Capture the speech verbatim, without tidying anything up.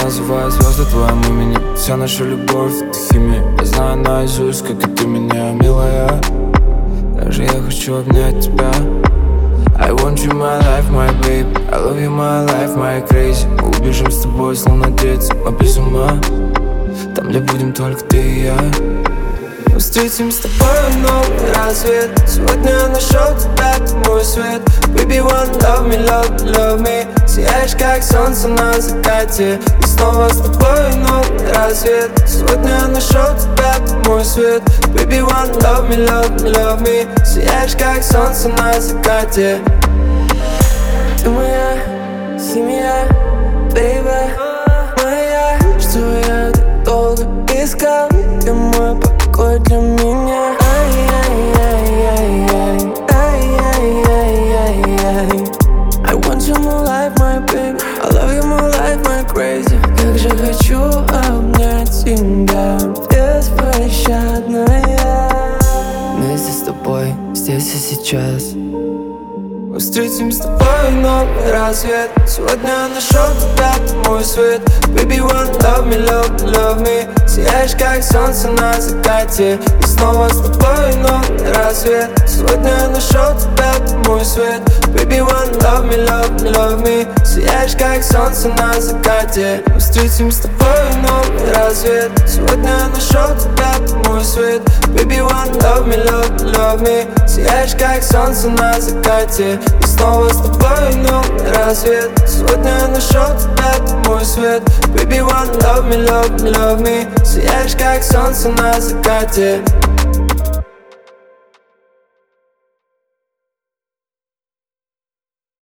называю звезды твоим именем. Вся наша любовь — это химия. Я знаю наизусть, как и ты меня, милая. Даже я хочу обнять тебя. I want you my life, my baby. I love you my life, my crazy. Мы убежим с тобой, словно дети, мы без ума. Там, где будем только ты и я. Мы встретим с тобой новый рассвет. Сегодня я нашел тебя, ты мой свет. Baby, one love me, love, love me. Сияешь, как солнце на закате. И снова с тобой новый рассвет. Сегодня я нашел тебя, ты мой свет. Baby, one love me, love, love me. Сияешь, как солнце на закате. Ты моя семья, baby, моя. Что я так долго искал? Ты мой покой для меня. Ай-яй-яй-яй-яй, ай-яй-яй-яй-яй. I want you more life, my baby. I love you more life, my crazy. Как же хочу обнять тебя беспощадная. Вместе с тобой, здесь и сейчас. Мы встретим с тобой новый рассвет. Сегодня я нашел тебя, ты мой свет. Baby, one love me, love, love me. Сияешь, как солнце на закате. И снова с тобой новый рассвет. Сегодня я нашел тебя, ты мой свет. Baby, one love me, love, love me. Сияешь, как солнце на закате. Мы встретим с тобой новый рассвет. Сегодня я нашел тебя, ты мой свет. Baby, one love me, love, love me. Сияешь, как солнце на закате. И снова с тобой новый рассвет. Сегодня я нашел тебя, ты мой свет. Baby, one love me, love, love me. Сияешь, как солнце на закате.